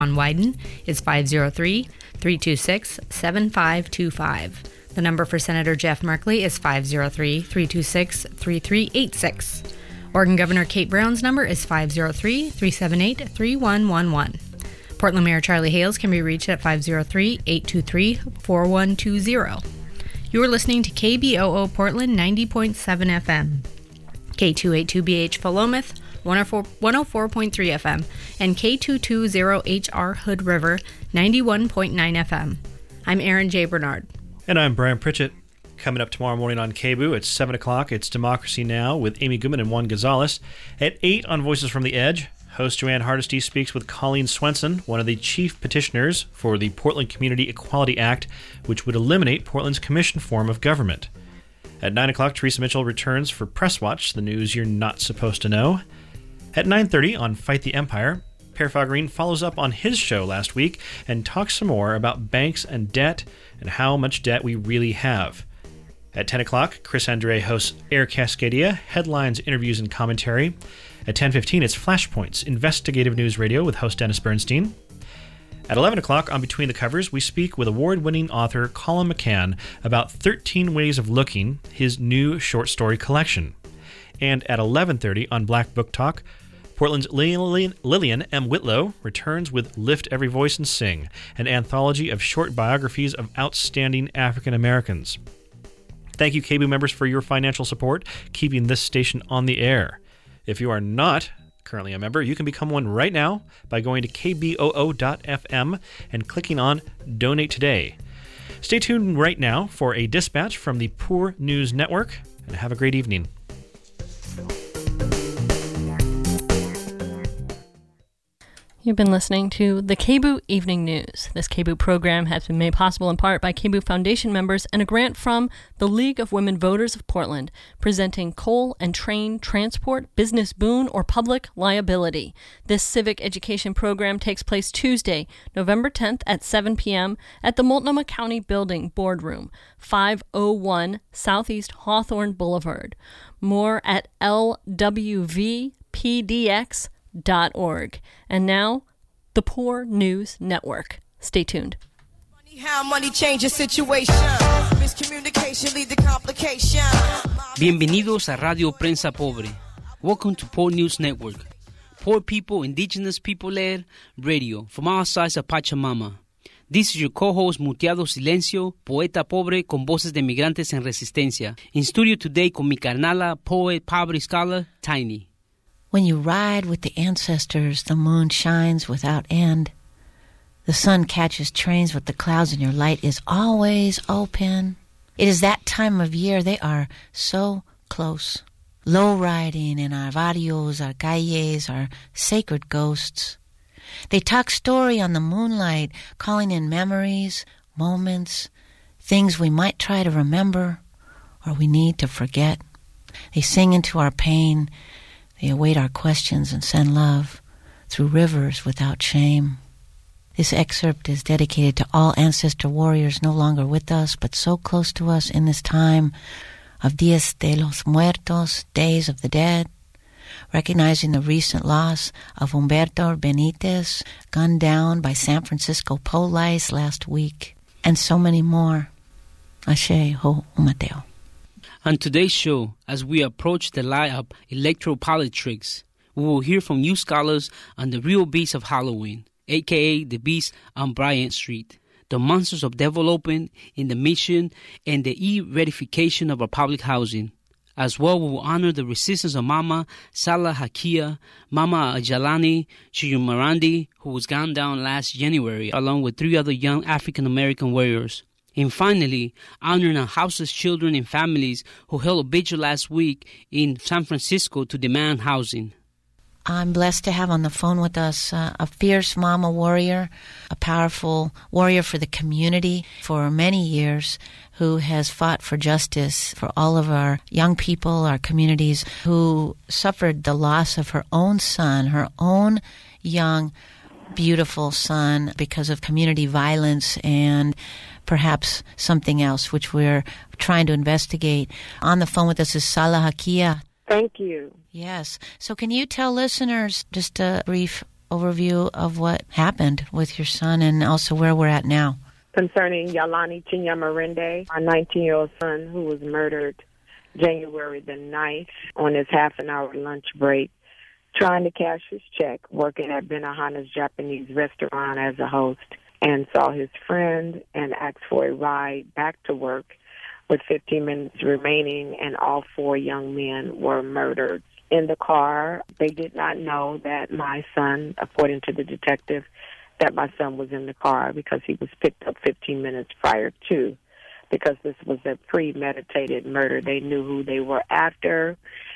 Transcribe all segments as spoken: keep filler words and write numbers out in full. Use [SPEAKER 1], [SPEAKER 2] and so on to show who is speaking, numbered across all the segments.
[SPEAKER 1] on Wyden is five oh three, three two six, seven five two five. The number for Senator Jeff Merkley is five oh three, three two six, three three eight six. Oregon Governor Kate Brown's number is five oh three, three seven eight, three one one one. Portland Mayor Charlie Hales can be reached at five oh three, eight two three, four one two zero. You are listening to K B O O Portland ninety point seven F M, K two eighty-two B H Philomath one oh four point three F M, and K two twenty H R Hood River ninety-one point nine F M. I'm Aaron J. Bernard.
[SPEAKER 2] And I'm Brian Pritchett. Coming up tomorrow morning on K B O O at seven o'clock, it's Democracy Now! With Amy Goodman and Juan Gonzalez. At eight on Voices from the Edge, host Joanne Hardesty speaks with Colleen Swenson, one of the chief petitioners for the Portland Community Equality Act, which would eliminate Portland's commission form of government. At nine o'clock, Teresa Mitchell returns for Press Watch, the news you're not supposed to know. At nine thirty on Fight the Empire, Per Fagerine follows up on his show last week and talks some more about banks and debt and how much debt we really have. At ten o'clock, Chris Andre hosts Air Cascadia, headlines, interviews, and commentary. At ten fifteen, it's Flashpoints, investigative news radio with host Dennis Bernstein. At eleven o'clock on Between the Covers, we speak with award-winning author Colin McCann about thirteen Ways of Looking, his new short story collection. And at eleven thirty on Black Book Talk, Portland's Lillian, Lillian M. Whitlow returns with Lift Every Voice and Sing, an anthology of short biographies of outstanding African Americans. Thank you, K B O O members, for your financial support, keeping this station on the air. If you are not currently a member, you can become one right now by going to k b o o dot f m and clicking on Donate Today. Stay tuned right now for a dispatch from the Poor News Network, and have a great evening.
[SPEAKER 3] You've been listening to the K B O O Evening News. This K B O O program has been made possible in part by K B O O Foundation members and a grant from the League of Women Voters of Portland, presenting Coal and Train Transport, Business Boon, or Public Liability. This civic education program takes place Tuesday, November tenth at seven p.m. at the Multnomah County Building Boardroom, five oh one Southeast Hawthorne Boulevard. More at l w v p d x dot org. And now, the Poor News Network. Stay tuned.
[SPEAKER 4] How money changes situation. Miscommunication lead to complication.
[SPEAKER 5] Bienvenidos a Radio Prensa Pobre. Welcome to Poor News Network. Poor people, indigenous people-led radio from all sides of Pachamama. This is your co-host Muteado Silencio, poeta pobre con voces de migrantes en resistencia. In studio today con mi carnala, poet, pobre scholar, Tiny.
[SPEAKER 6] When you ride with the ancestors, the moon shines without end. The sun catches trains with the clouds and your light is always open. It is that time of year they are so close. Low riding in our barrios, our calles, our sacred ghosts. They talk story on the moonlight, calling in memories, moments, things we might try to remember or we need to forget. They sing into our pain. They await our questions and send love through rivers without shame. This excerpt is dedicated to all ancestor warriors no longer with us, but so close to us in this time of Días de los Muertos, Days of the Dead, recognizing the recent loss of Humberto Benitez, gunned down by San Francisco police last week, and so many more. Ashe ho umateo.
[SPEAKER 5] On today's show, as we approach the light of electoral politics, we will hear from youth scholars on the real beast of Halloween, a k a the beast on Bryant Street, the monsters of development in the mission and the e-redification of our public housing. As well, we will honor the resistance of Mama Salah Hakia, Mama Ajalani Chiyumarandi, who was gunned down last January, along with three other young African-American warriors. And finally, honoring our houseless children and families who held a vigil last week in San Francisco to demand housing.
[SPEAKER 6] I'm blessed to have on the phone with us uh, a fierce mama warrior, a powerful warrior for the community for many years, who has fought for justice for all of our young people, our communities, who suffered the loss of her own son, her own young, beautiful son, because of community violence and perhaps something else, which we're trying to investigate. On the phone with us is Salah Hakia.
[SPEAKER 7] Thank you.
[SPEAKER 6] Yes. So can you tell listeners just a brief overview of what happened with your son and also where we're at now.
[SPEAKER 7] Concerning Yalani Chinyamarinde, our nineteen-year-old son who was murdered January the ninth on his half-an-hour lunch break, trying to cash his check, working at Benihana's Japanese restaurant as a host, and saw his friend and asked for a ride back to work with fifteen minutes remaining, and all four young men were murdered in the car. They did not know that my son, according to the detective, that my son was in the car because he was picked up fifteen minutes prior to, because this was a premeditated murder. They knew who they were after,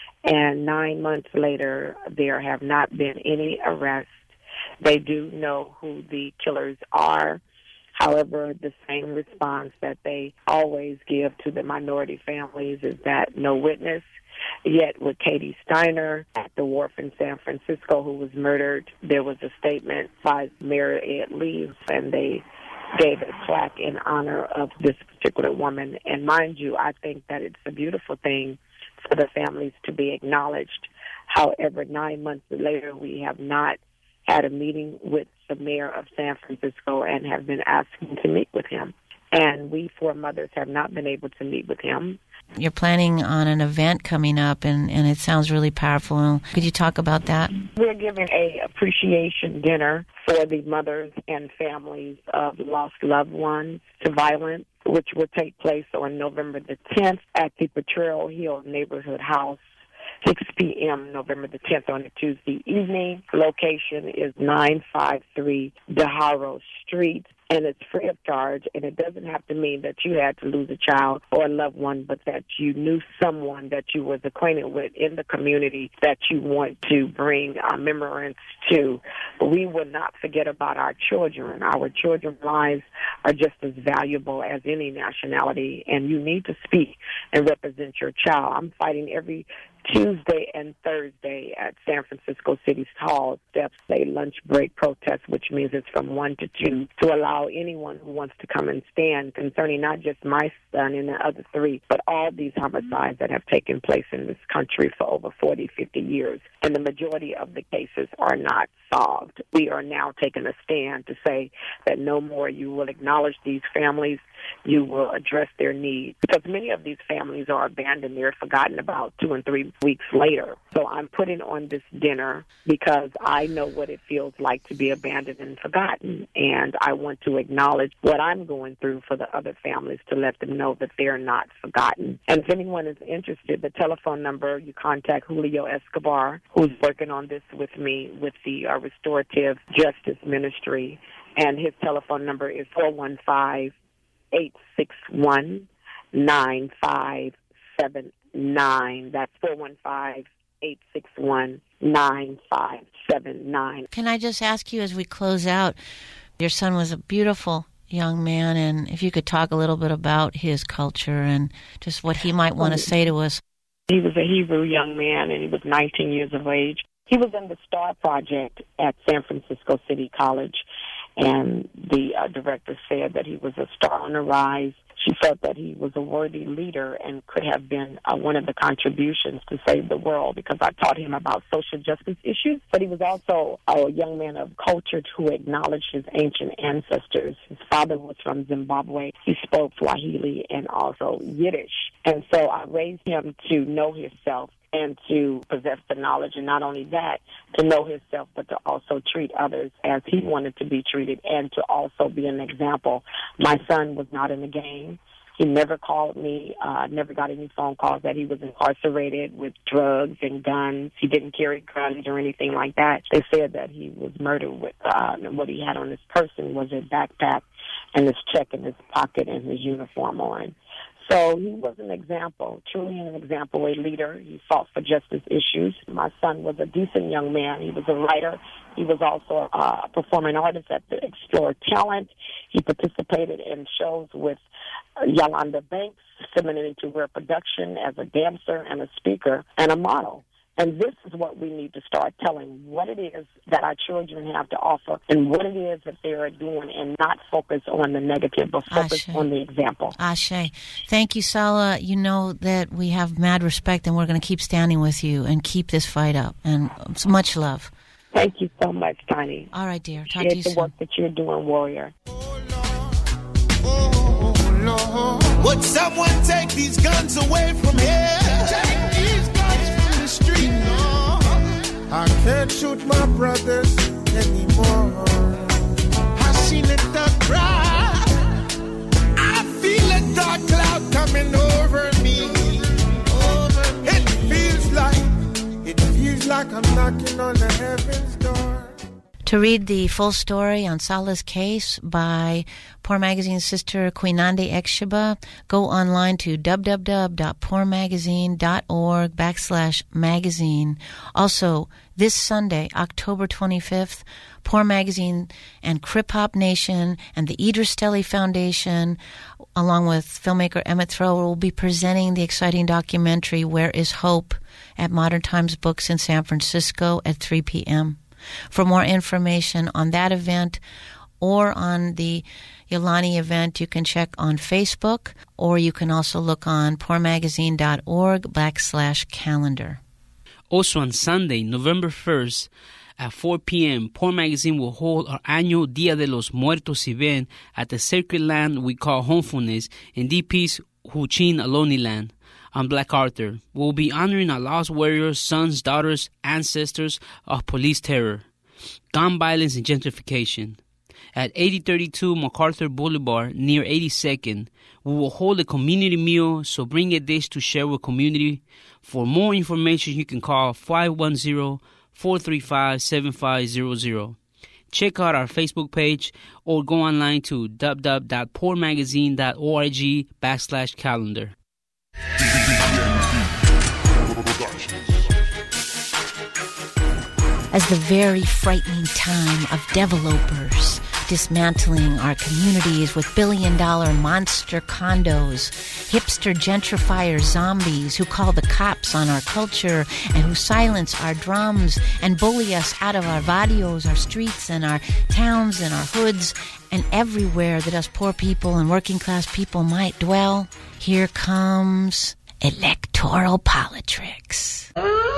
[SPEAKER 7] and nine months later, there have not been any arrests. They do know who the killers are. However, the same response that they always give to the minority families is that no witness. Yet with Katie Steiner at the wharf in San Francisco, who was murdered, there was a statement by Mayor Ed Lee, and they gave a plaque in honor of this particular woman. And mind you, I think that it's a beautiful thing for the families to be acknowledged. However, nine months later, we have not had a meeting with the mayor of San Francisco and have been asking to meet with him. And we four mothers have not been able to meet with him.
[SPEAKER 6] You're planning on an event coming up, and, and it sounds really powerful. Could you talk about that?
[SPEAKER 7] We're giving a appreciation dinner for the mothers and families of lost loved ones to violence, which will take place on November the tenth at the Potrero Hill Neighborhood House, six p.m. November the tenth on a Tuesday evening. Location is nine five three DeHaro Street, and it's free of charge, and it doesn't have to mean that you had to lose a child or a loved one, but that you knew someone that you was acquainted with in the community that you want to bring uh, remembrance to. We will not forget about our children. Our children's lives are just as valuable as any nationality, and you need to speak and represent your child. I'm fighting every Tuesday and Thursday at San Francisco City Hall steps a lunch break protest, which means it's from one to two, to allow anyone who wants to come and stand concerning not just my son and the other three, but all these homicides that have taken place in this country for over forty, fifty years. And the majority of the cases are not solved. We are now taking a stand to say that no more. You will acknowledge these families. You will address their needs, because many of these families are abandoned. They're forgotten about two and three weeks later. So I'm putting on this dinner because I know what it feels like to be abandoned and forgotten, and I want to acknowledge what I'm going through for the other families to let them know that they're not forgotten. And if anyone is interested, the telephone number, you contact Julio Escobar, who's working on this with me with the uh, Restorative Justice Ministry, and his telephone number is four one five, eight six one, nine five seven nine. That's four one five, eight six one, nine five seven nine.
[SPEAKER 6] Can I just ask you as we close out, your son was a beautiful young man, and if you could talk a little bit about his culture and just what he might want to say to us.
[SPEAKER 7] He was a Hebrew young man, and he was nineteen years of age. He was in the STAR project at San Francisco City College, and the uh, director said that he was a star on the rise. She felt that he was a worthy leader and could have been uh, one of the contributions to save the world, because I taught him about social justice issues. But he was also a young man of culture who acknowledged his ancient ancestors. His father was from Zimbabwe. He spoke Swahili and also Yiddish. And so I raised him to know himself and to possess the knowledge, and not only that, to know himself, but to also treat others as he wanted to be treated, and to also be an example. My son was not in the game. He never called me, uh, never got any phone calls that he was incarcerated with drugs and guns. He didn't carry guns or anything like that. They said that he was murdered with, uh, what he had on his person was a backpack and his check in his pocket and his uniform on. So he was an example, truly an example, a leader. He fought for justice issues. My son was a decent young man. He was a writer. He was also a performing artist at the Explore Talent. He participated in shows with Yolanda Banks, Femininity Wear Production, as a dancer and a speaker and a model. And this is what we need to start telling, what it is that our children have to offer and what it is that they are doing, and not focus on the negative, but focus
[SPEAKER 6] Ashe.
[SPEAKER 7] on the example.
[SPEAKER 6] Ashe. Thank you, Sala. You know that we have mad respect, and we're going to keep standing with you and keep this fight up. And much love.
[SPEAKER 7] Thank you so much, Tiny.
[SPEAKER 6] All right, dear. Talk
[SPEAKER 7] Appreciate
[SPEAKER 6] to you
[SPEAKER 7] the
[SPEAKER 6] soon.
[SPEAKER 7] work that you're doing, Warrior.
[SPEAKER 8] Oh, Lord. Would someone take these guns away from here? Take these guns from the street, no. I can't shoot my brothers anymore. I seen it the cry. I feel a dark cloud coming over me. Over me. It feels like, it feels like I'm knocking on the heaven's door.
[SPEAKER 6] To read the full story on Salah's case by Poor Magazine's sister Quinande Exhiba, go online to www.poormagazine.org backslash magazine. Also, this Sunday, October twenty-fifth, Poor Magazine and Crip Hop Nation and the Idris Stelly Foundation, along with filmmaker Emmett Thrower, will be presenting the exciting documentary Where is Hope at Modern Times Books in San Francisco at three p.m. For more information on that event or on the Yolani event, you can check on Facebook, or you can also look on poormagazine.org backslash calendar.
[SPEAKER 5] Also on Sunday, November first, at four p.m., Poor Magazine will hold our annual Dia de los Muertos event at the sacred land we call Homefulness in D P's Huchin Aloni land. On Black Arthur, we'll be honoring our lost warriors, sons, daughters, ancestors of police terror, gun violence, and gentrification. At eighty thirty-two MacArthur Boulevard, near eighty-second, we will hold a community meal, so bring a dish to share with community. For more information, you can call five one zero, four three five, seven five zero zero. Check out our Facebook page or go online to www.poormagazine.org backslash calendar.
[SPEAKER 6] As the very frightening time of developers dismantling our communities with billion-dollar monster condos, hipster gentrifier zombies who call the cops on our culture and who silence our drums and bully us out of our barrios, our streets and our towns and our hoods, and everywhere that us poor people and working-class people might dwell, here comes electoral politics.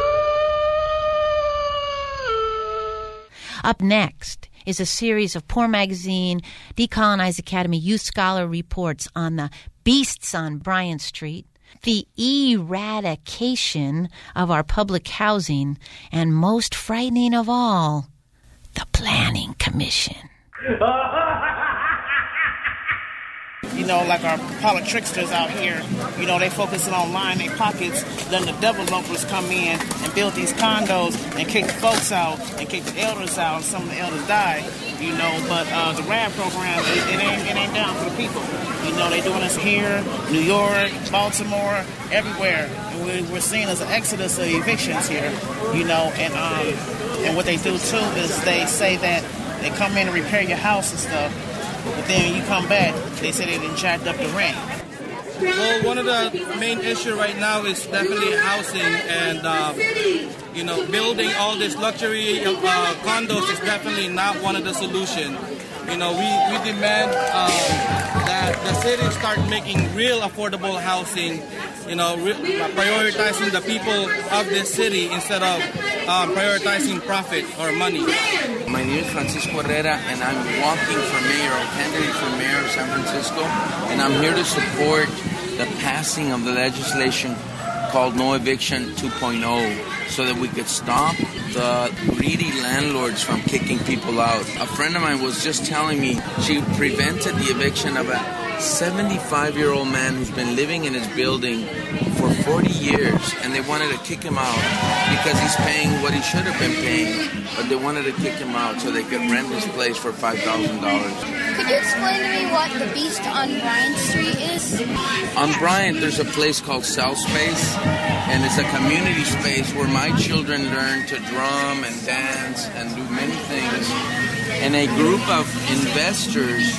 [SPEAKER 6] Up next is a series of Poor Magazine Decolonize Academy Youth Scholar reports on the beasts on Bryant Street, the eradication of our public housing, and most frightening of all, the Planning Commission.
[SPEAKER 9] You know, like our politricksters out here, you know, they focusing on lining their pockets. Then the developers come in and build these condos and kick the folks out and kick the elders out. Some of the elders die, you know, but uh, the R A D program, it, it, ain't, it ain't down for the people. You know, they doing this here, New York, Baltimore, everywhere. And we, we're seeing as an exodus of evictions here, you know, and, um, and what they do, too, is they say that they come in and repair your house and stuff. But then when you come back, they say they done jacked up the rent.
[SPEAKER 10] Well, one of the main issues right now is definitely housing, and uh, you know, building all this luxury uh, condos is definitely not one of the solutions. You know, we, we demand uh, that the city start making real affordable housing, you know, re- prioritizing the people of this city instead of uh, prioritizing profit or money.
[SPEAKER 11] My name is Francisco Herrera, and I'm walking for mayor, or candidate for mayor of San Francisco, and I'm here to support the passing of the legislation called No Eviction two point oh, so that we could stop the greedy landlords from kicking people out. A friend of mine was just telling me she prevented the eviction of a seventy-five-year-old man who's been living in his building for forty years, and they wanted to kick him out because he's paying what he should have been paying, but they wanted to kick him out so they could rent his place for five thousand dollars.
[SPEAKER 12] Could you explain to me what the Beast on Bryant Street is?
[SPEAKER 11] On Bryant, there's a place called South Space, and it's a community space where my children learn to drum and dance and do many things. And a group of investors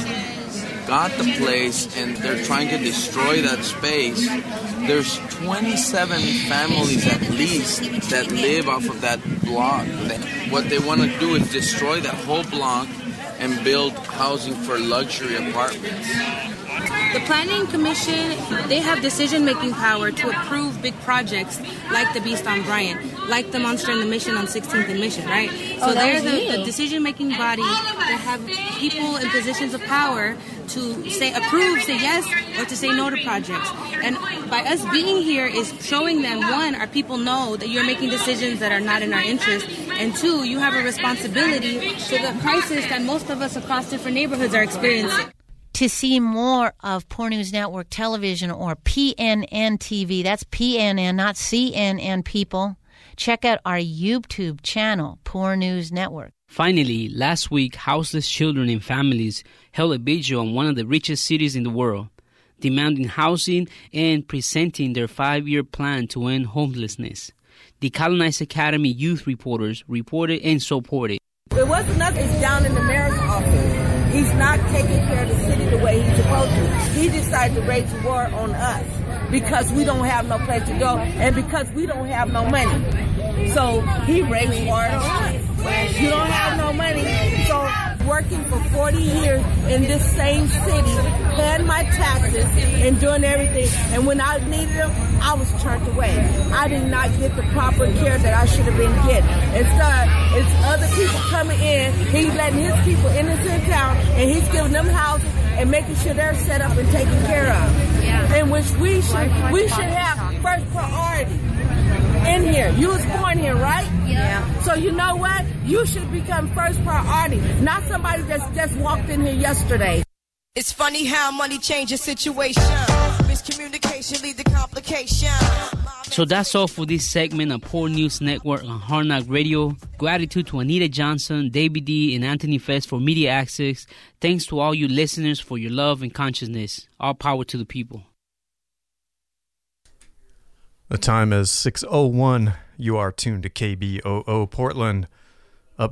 [SPEAKER 11] got the place, and they're trying to destroy that space. There's twenty-seven families at least that live off of that block. What they want to do is destroy that whole block and build housing for luxury apartments.
[SPEAKER 13] The Planning Commission, they have decision-making power to approve big projects like the Beast on Bryant, like the Monster and the Mission on sixteenth and Mission, right?
[SPEAKER 14] Oh,
[SPEAKER 13] So
[SPEAKER 14] that
[SPEAKER 13] they're
[SPEAKER 14] was
[SPEAKER 13] the,
[SPEAKER 14] you.
[SPEAKER 13] the decision-making body that have people in positions of power to say approve, say yes, or to say no to projects. And by us being here is showing them, one, our people know that you're making decisions that are not in our interest, and two, you have a responsibility to the crisis that most of us across different neighborhoods are experiencing.
[SPEAKER 6] To see more of Poor News Network Television or P N N T V, that's P N N, not C N N, people, check out our YouTube channel, Poor News Network.
[SPEAKER 5] Finally, last week, houseless children and families held a vigil in one of the richest cities in the world, demanding housing and presenting their five-year plan to end homelessness. The Colonized Academy youth reporters reported and supported.
[SPEAKER 15] It wasn't us, it's down in the mayor's office. He's not taking care of the city the way he's supposed to. He decided to raise war on us because we don't have no place to go and because we don't have no money. So he raised war on us. You don't have no money. So working for forty years in this same city, paying my taxes and doing everything. And when I needed them, I was turned away. I did not get the proper care that I should have been getting. Instead, it's other people coming in. He's letting his people in his town, and he's giving them houses and making sure they're set up and taken care of. Yeah. In which we should we should have first priority in here. You was born here, right? Yeah. So you know what? You should become first priority, not somebody that's just walked in here yesterday.
[SPEAKER 4] It's funny how money changes situation. Miscommunication lead to complication.
[SPEAKER 5] So that's all for this segment of Poor News Network on Hard Knock Radio. Gratitude to Anita Johnson, David D., and Anthony Fest for media access. Thanks to all you listeners for your love and consciousness. All power to the people.
[SPEAKER 14] The time is six oh one. You are tuned to K B O O Portland,